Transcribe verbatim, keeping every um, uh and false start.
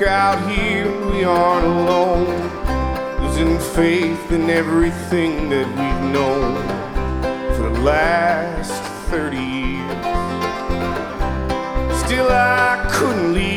dark out here, we aren't alone. Losing faith in everything that we've known for the last thirty years. Still I couldn't leave